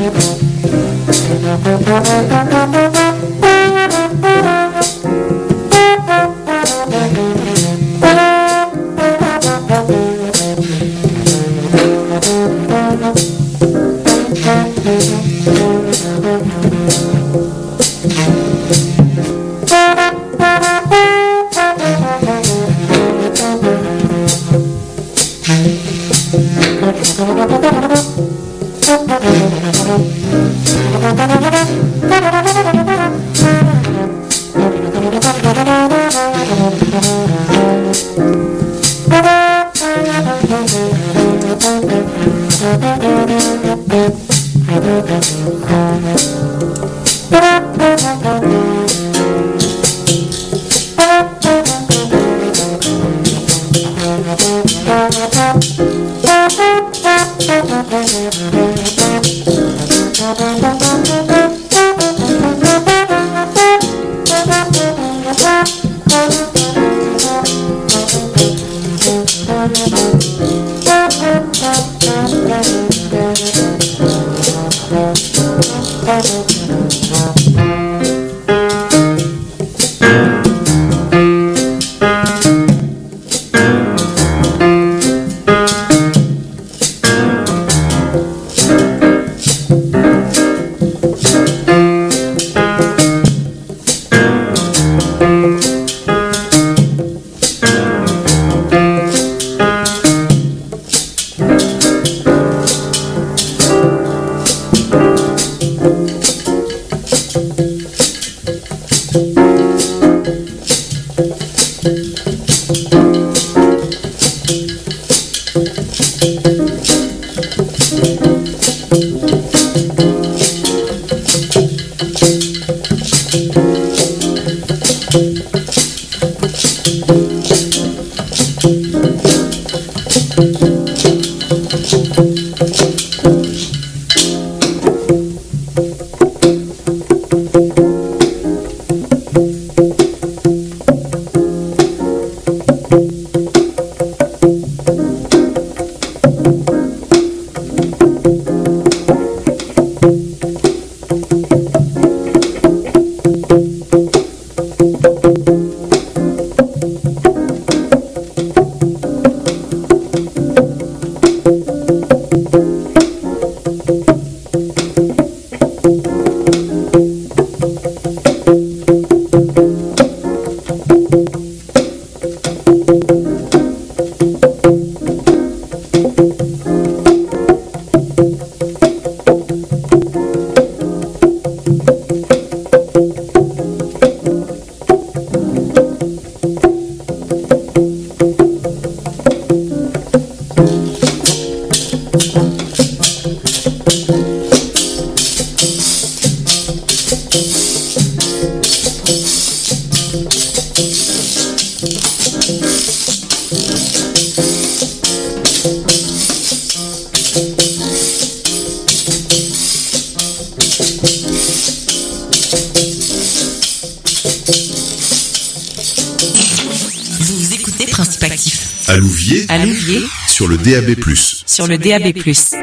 À Louviers, sur le DAB+. Sur le DAB+.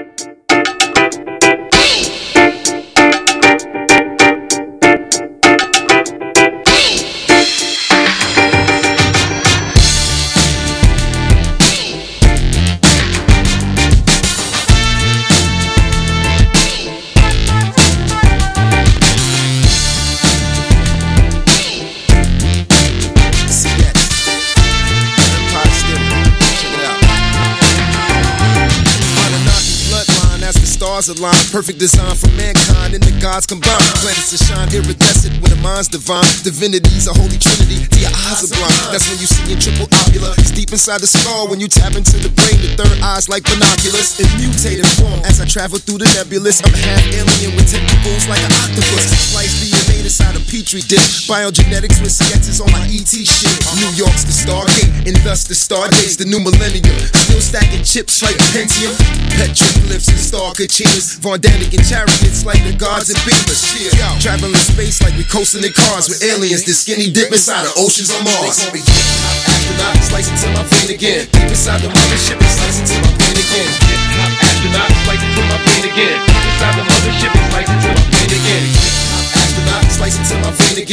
Align, perfect design for mankind and the gods combined. Planets to shine iridescent when the mind's divine. Divinity's a holy trinity till your eyes are blind. That's when you see in triple ocular. It's deep inside the skull when you tap into the brain. The third eye's like binoculars. In mutated form as I travel through the nebulous. I'm half alien with tentacles like an octopus. Slice DNA inside a petri dish. Biogenetics with sketches on my ET shit. New York's the Stargate and thus the Stargates. The new millennium. Still stacking chips like Pentium. Petroglyphs and star kachinas. Von Daniken chariots like the gods and beamers. Yeah. Traveling space like we coasting in cars with aliens. The skinny dip inside of oceans on Mars. They call me astronaut, slice into my vein again. Deep inside the mothership and slice into my brain again. Astronaut, slice into my brain again. Inside the mothership.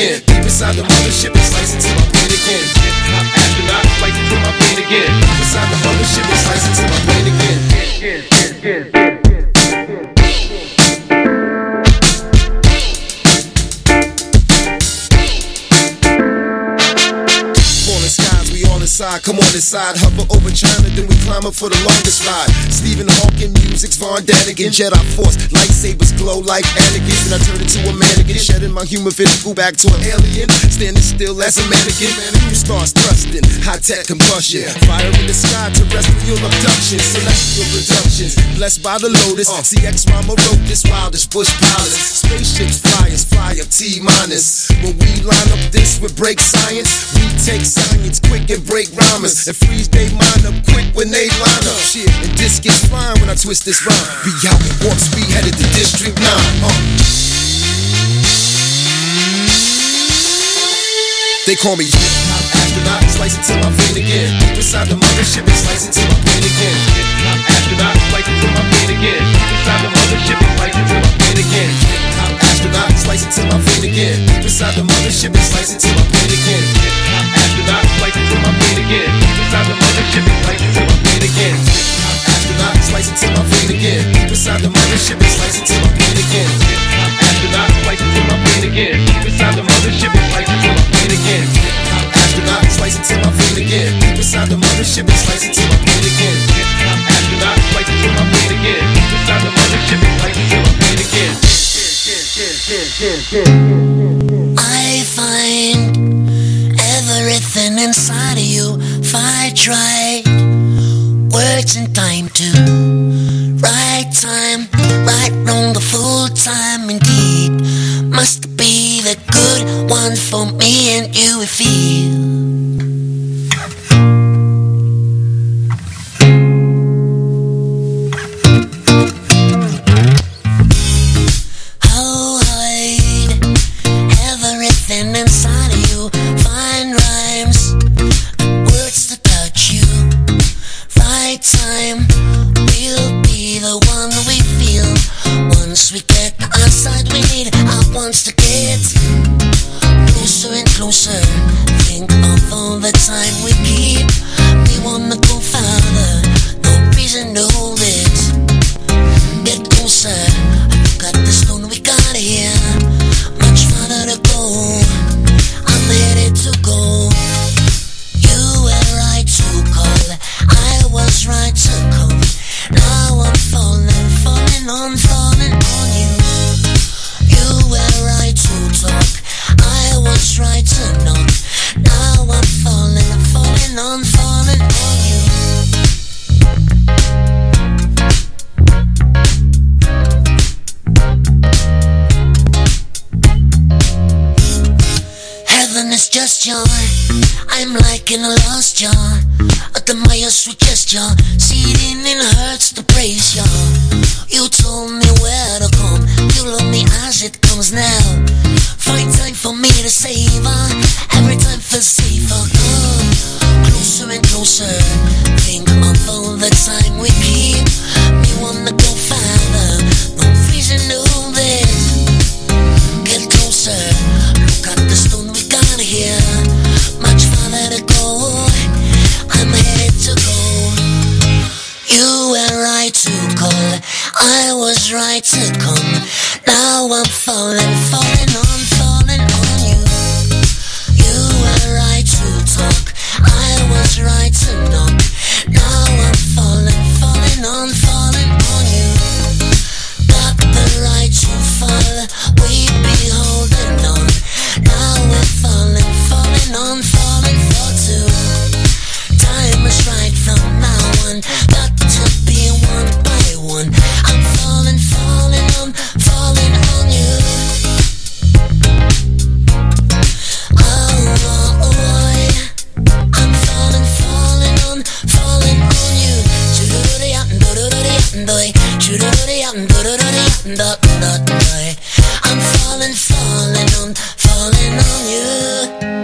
again. Deep inside the mothership, it's slicing till my brain again. I'm astronaut, slicing till my brain again. Deep inside the mothership, it's slicing till my brain again. Come on inside, hover over China, then we climb up for the longest ride. Stephen Hawking, music's Von Daniken, Jedi Force, lightsabers glow like Anakin. Then I turn into a mannequin, shedding my human physical back to an alien, standing still as a mannequin. New stars thrusting, high-tech combustion, fire in the sky, terrestrial abduction, celestial productions, blessed by the Lotus. CX Rama wrote this wildest bush palace. Spaceships, flyers, fly up T-minus. When we line up this with break science, we take science quick and break rhymers and freeze they mind up quick when they line up. Shit, and this gets flying when I twist this rhyme. Be out at warp speed, headed to District 9. They call me hip-hop astronaut, slicing till my vein again. Deep inside the mothership, it's slicing till my brain again. Hip-hop astronaut, slicing till my vein again. Deep inside the mothership, it's slicing till my brain again. Hip-hop astronaut, slicing till my vein again. Deep inside the mothership, it's slicing till my brain again. Hip-hop astronaut, slicing till my vein again. Deep inside the mothership, it's slicing till my brain again. Hip-hop astronaut, slicing till my vein again. Deep inside the mothership, it's slicing till my brain again. Hip-hop astronaut, slicing till my vein again. Deep inside the mothership, it's slicing till my brain again. Hip-hop astronaut, slicing till my vein again. Deep inside the mothership, it's slicing till my brain again. Hip-hop astronaut, slicing till my vein again. Deep inside the mothership, it's slicing till my brain again. I find everything inside of you. Fight right, words and time to right time, right wrong the full time indeed. Must be the good one for me and you we feel. Inside of you, find rhymes, words to touch you. Right time will be the one we feel. Once we get outside, we need our wants to get closer and closer. Think of all the time we keep. We wanna go farther, no reason to hold it. Get closer, look at the stone we got here. Much farther to go. I'm ready to go. You were right to call, I was right to come. Now I'm falling, falling on you. You were right to talk, I was right to knock. Now I'm falling, falling on you. Heaven is just joy, I'm like in a lost jar. Admire sweet gesture, seeding in hurts to praise ya. You told me where to come, you love me as it comes now. Find time for me to savor, every time for safer. Come closer and closer, think of all the time we keep. Me wanna go farther, no reason to hold it. Get closer, look at the stone we got here. Much farther to go, I'm headed to go. You were right to call, I was right to come. Now I'm falling, falling on you. You were right to talk, I was right to knock. Now I'm falling, falling on you. Got the right to fall, we be holding on. Now we're falling, falling on for two. Time is right from now on, got to be one by one. I'm falling, falling on you. Oh boy, I'm falling, falling on you. I'm falling, falling on you.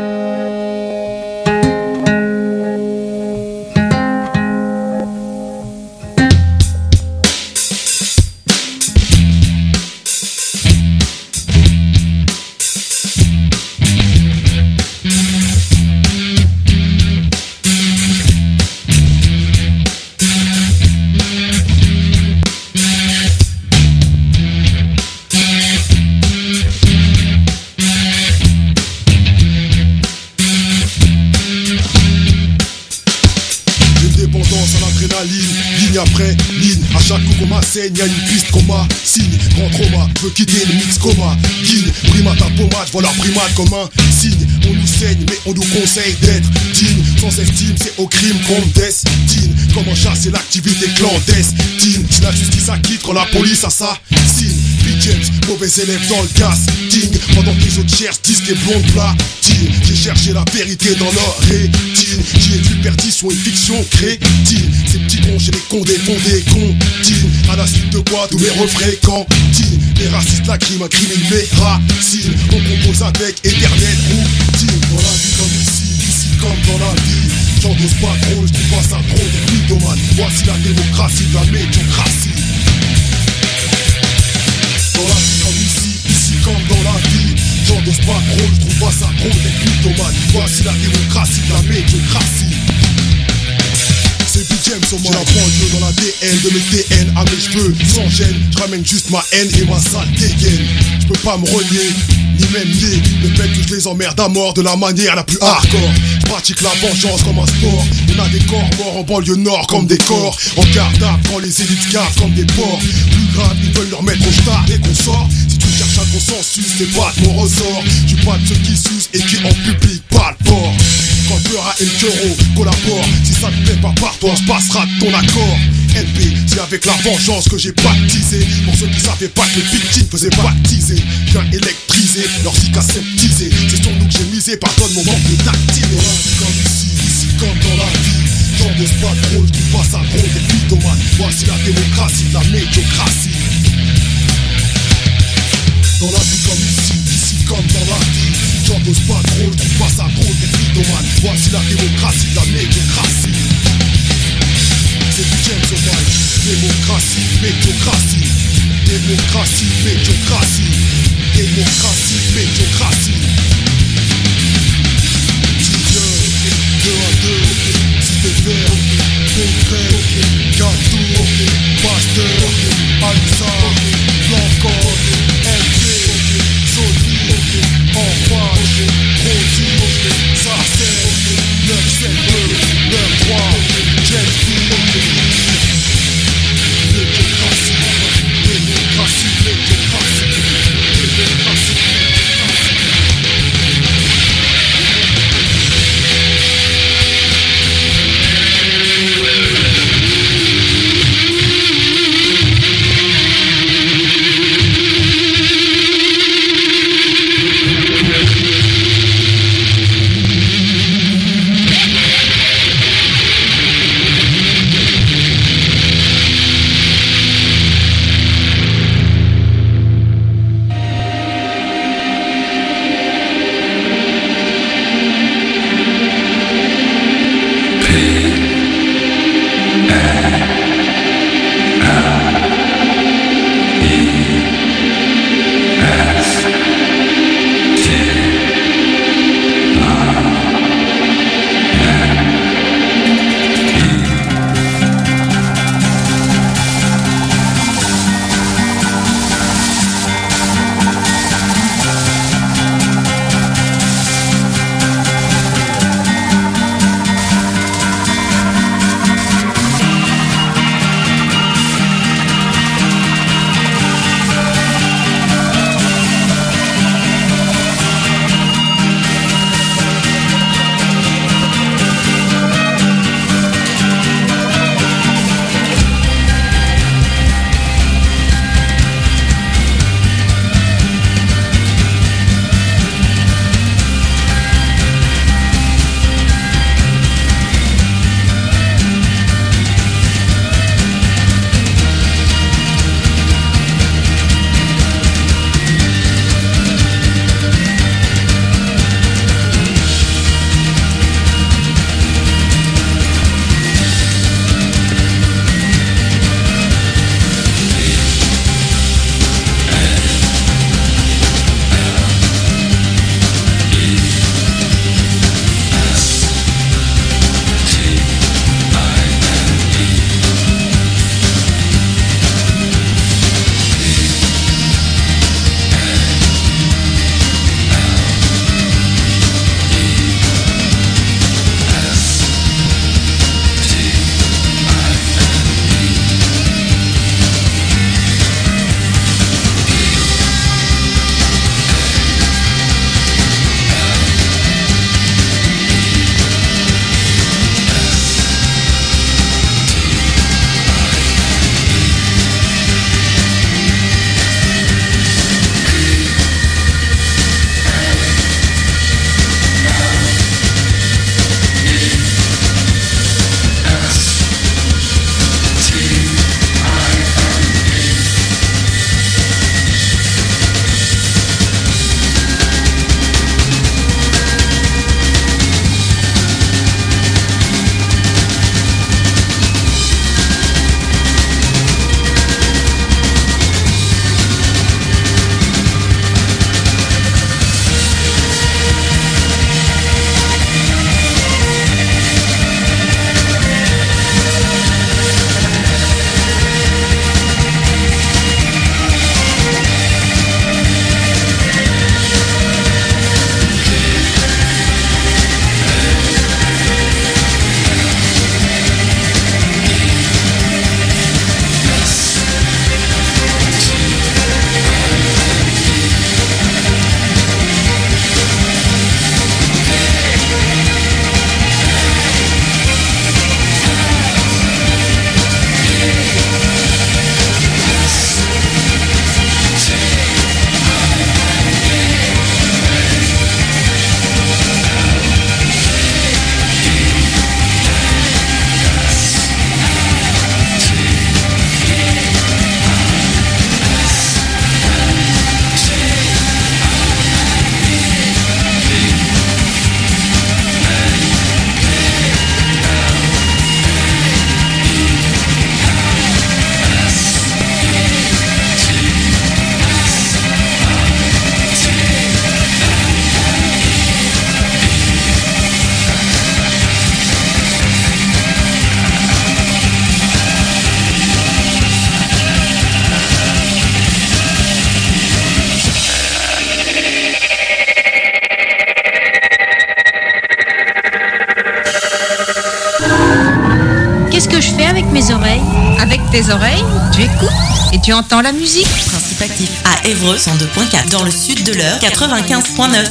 de cocoma saigne, y'a une piste coma. Signe, grand trauma, veut quitter le mix coma. Guine, primate à pommade, voilà primate comme un signe. On nous saigne, mais on nous conseille d'être digne. Sans estime, c'est au crime qu'on destine. Comment chasser l'activité clandestine? Si la justice acquitte quand la police assassine. Big James, mauvais élève dans le casting. Pendant que les autres cherchent disques et blondes platine. J'ai cherché la vérité dans leur rétine. Qui est une perdition, une fiction crétine. Ces petits cons, j'ai les condés fondés, contine. À la suite de quoi, tous mes refrains cantine. Les racistes lacryment, incriminent mes racines. On compose avec éternelle routine. Dans la vie comme ici comme dans la vie. J'endosse pas trop, je dis pas ça trop des mythomanes. Voici la démocratie de la médiocratie. Dans la vie comme ici comme dans la vie. J'endosse pas trop, je trouve pas ça trop des mythomanes. Voici la démocratie de la médiocratie. C'est Big James au moins. J'ai la banlieue dans la DN de mes TN à mes cheveux. Sans gêne, je ramène juste ma haine et ma sale dégaine. Je peux pas me renier, ni même nier le fait que je les emmerde à mort de la manière la plus hardcore. Je pratique la vengeance comme un sport. On a des corps morts en banlieue nord comme des corps. En garde à quand les élites cavent comme des porcs. Plus grave, ils veulent leur mettre au star et qu'on sort. Si tu cherches un consensus, c'est pas de mon ressort. Je suis pas de ceux qui sucent et qui en public parlent fort. Quand peur à El Toro collabore. Si ça te plaît pas par toi, se passera de ton accord. LP, c'est avec la vengeance que j'ai baptisé. Pour ceux qui savaient pas que les victimes faisaient baptiser. Viens électriser, leur zik aseptisé. C'est sur nous que j'ai misé, pardonne mon manque de tactile. Comme ici comme dans la vie. J'endosse pas trop, je trouve pas ça drôle des mythomanes. Voici la démocratie de la médiocratie. Dans la vie comme ici comme dans la vie. J'endosse pas trop, je trouve pas ça drôle des mythomanes. Voici la démocratie de la médiocratie. C'est Big James au mic. Démocratie, médiocratie. Démocratie, médiocratie. Démocratie, médiocratie. Petit 2 à 2, cité vert, concret, gâteau, pasteur, Alissa, Blanco, MG, Sony, Enfage, Rodi, Sarcelle, 972, 93, James B. Démocratie, démocratie, démocratie, démocratie. tes oreilles, tu écoutes et tu entends la musique. Principe actif à Évreux 102.4, dans le sud de l'Eure 95.9.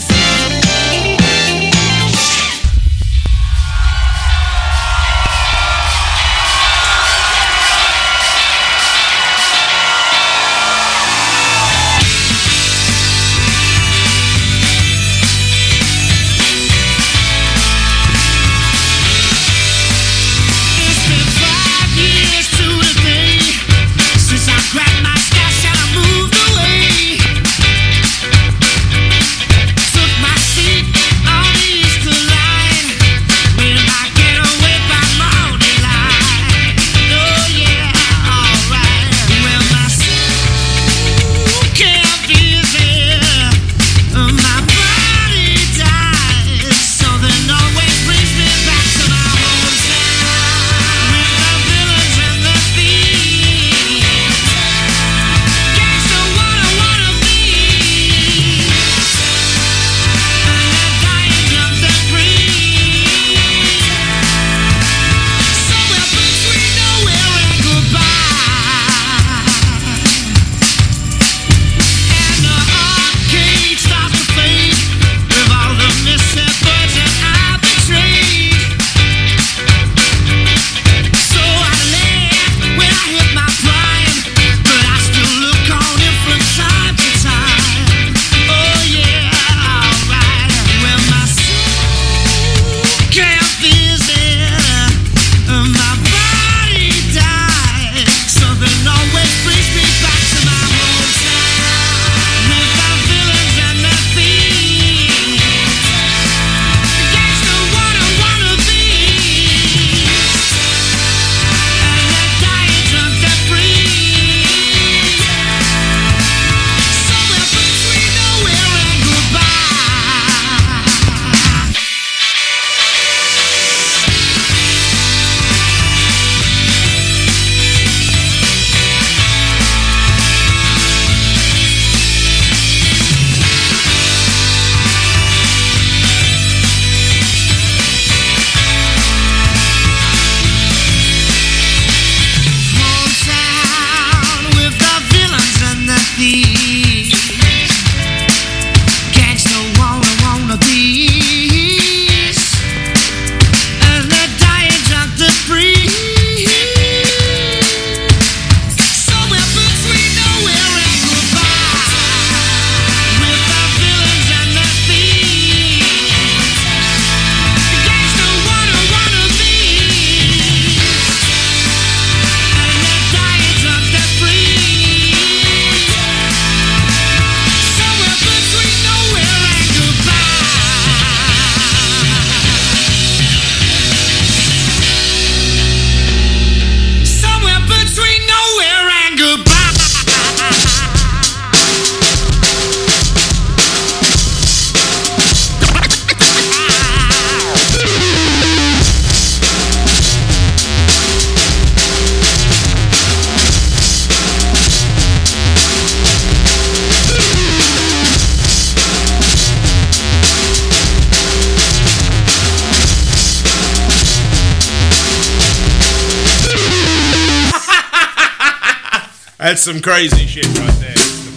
That's some crazy shit right there.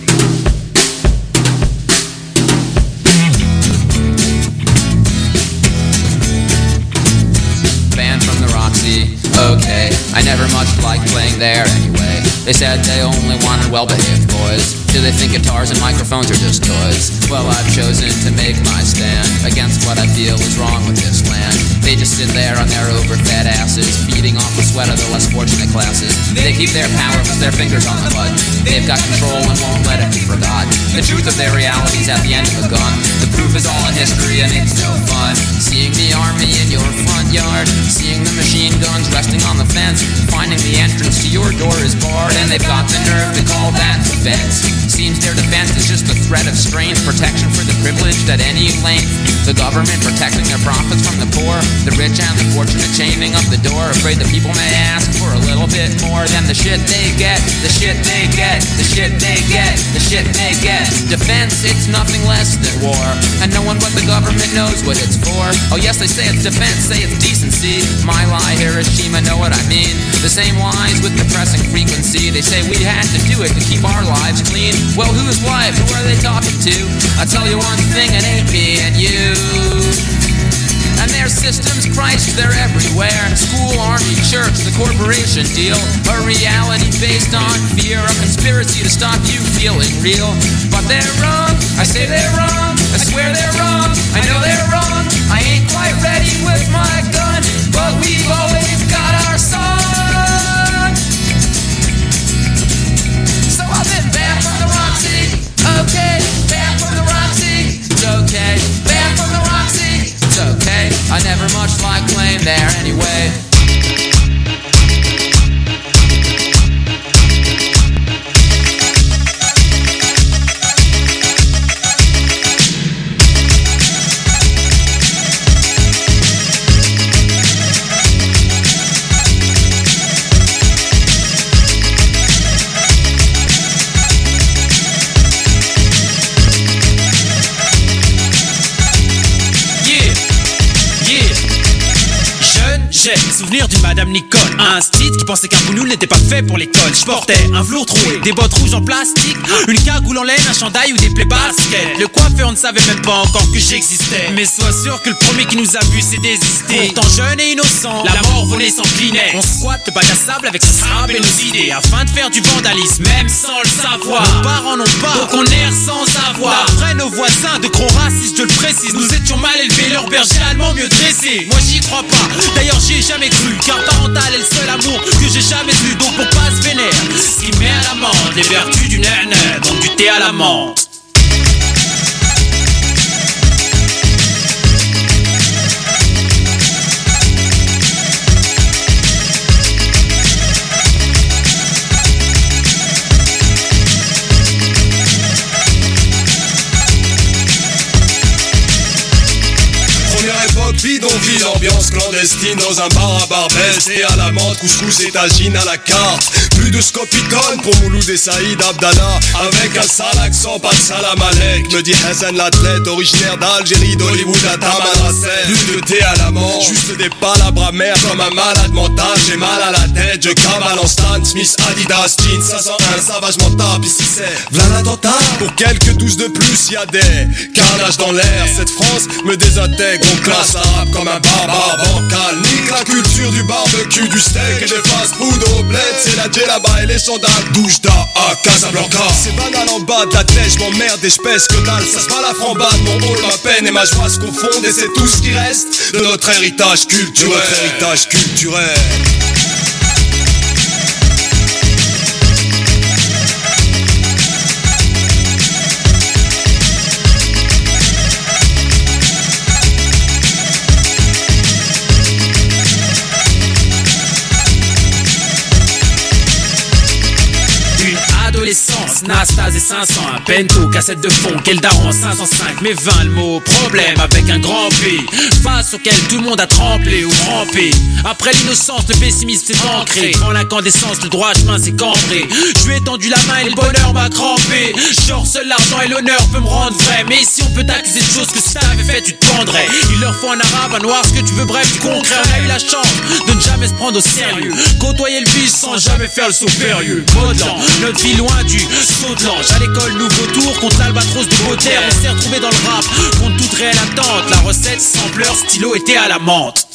Band from the Roxy, okay. I never much liked playing there anyway. They said they only wanted well-behaved boys. Do they think guitars and microphones are just toys? Well, I've chosen to make my stand against what I feel is wrong with this land. They just sit there on their overfed asses, feeding off the sweat of the less fortunate classes. They keep their power with their fingers on the button. They've got control and won't let it be forgot. The truth of their reality's at the end of a gun. The proof is all in history and it's no fun. Seeing the army in your front yard, seeing the machine guns resting on the fence, finding the entrance to your door is barred, and they've got the nerve to call that defense. Seems their defense is just the threat of strange protection for the privileged at any length. The government protecting their profits from the poor, the rich and the fortunate chaining up the door, afraid the people may ask for a little bit more than the shit they get, the shit they get, the shit they get, the shit they get. Defense, it's nothing less than war, and no one but the government knows what it's for. Oh yes, they say it's defense, say it's decency. My lie, Hiroshima, know what I mean. The same lies with depressing frequency. They say we had to do it to keep our lives clean. Well, whose life? Who are they talking to? I tell you one thing, it ain't me and you. And their systems, Christ, they're everywhere. School, army, church, the corporation deal. A reality based on fear, a conspiracy to stop you feeling real. But they're wrong, I say they're wrong, I swear they're wrong, I know they're wrong. I ain't quite ready with my gun, but we've always got our song. So I've been banned from the Roxy, okay, banned from the Roxy, it's okay, banned from the Roxy, it's okay. I never much like playing there anyway. J'ai souvenir d'une Madame Nicole, un stit qui pensait qu'un boulot n'était pas fait pour l'école. Je portais un velours troué, des bottes rouges en plastique, une cagoule en laine, un chandail ou des plaies baskets. Le coiffeur ne savait même pas encore que j'existais, mais sois sûr que le premier qui nous a vu s'est désisté. Pourtant jeune et innocent, la mort volait sans clinet. On squatte le bac à sable avec ce sable et nos idées, afin de faire du vandalisme, même sans le savoir. Nos parents n'ont pas, donc on erre sans avoir. D'après nos voisins, de gros racistes, je le précise, nous étions mal élevés, leur berger allemand mieux dressé. Moi j'y crois pas, d'ailleurs j'y ai jamais cru, car parental est le seul amour que j'ai jamais eu. Donc pour pas se vénère, ce qui met à l'amende les vertus du nana, donc du thé à la menthe. Bidonville, ambiance clandestine dans un bar à Barbès. Et à la menthe, couscous et tagine à la carte. Plus de scopitone pour Mouloud et Saïd Abdallah. Avec un sale accent, pas de salam alek. Me dit Hassan l'athlète, originaire d'Algérie, d'Hollywood à Tamanrasset. Plus de thé à la menthe, juste des palabres amères comme un malade mental. J'ai mal à la tête, je cavale en Stan Smith, Adidas, jeans 501, savage mental. Ici c'est v'là l'attentat. Pour quelques douces de plus, y'a des carnages dans l'air. Cette France me désintègre, on classe comme un barbare bancal. Nique la culture du barbecue, du steak et des fast-food au bled. C'est la djellaba et les sandales Doujda à Casablanca. C'est banal en bas de la tête, j'm'emmerde et j'pèse que dalle. Ça se bat la frambade, mon rôle, ma peine et ma joie se confondent. Et c'est tout ce qui reste de notre héritage culturel. Adolescence, Nastase et 500, un Bento, cassette de fond, quel daron 505, mais 20 le mot, problème avec un grand P, face auquel tout le monde a tremblé ou rampé. Après l'innocence, le pessimisme s'est ancré, quand l'incandescence, le droit chemin s'est cambré. Je lui ai tendu la main et le bonheur m'a crampé. Genre seul l'argent et l'honneur peut me rendre vrai, mais ici on peut t'accuser de choses que si t'avais fait tu te pendrais. Il leur faut un arabe, un noir, ce que tu veux, bref du concret. On a eu la chance de ne jamais se prendre au sérieux, côtoyer le vice sans jamais faire le saut périlleux. Modelant, notre vie loin du saut de l'ange. À l'école, nouveau tour contre l'albatros de Baudelaire. On s'est retrouvé dans le rap contre toute réelle attente. La recette, sampleur, stylo était à la menthe.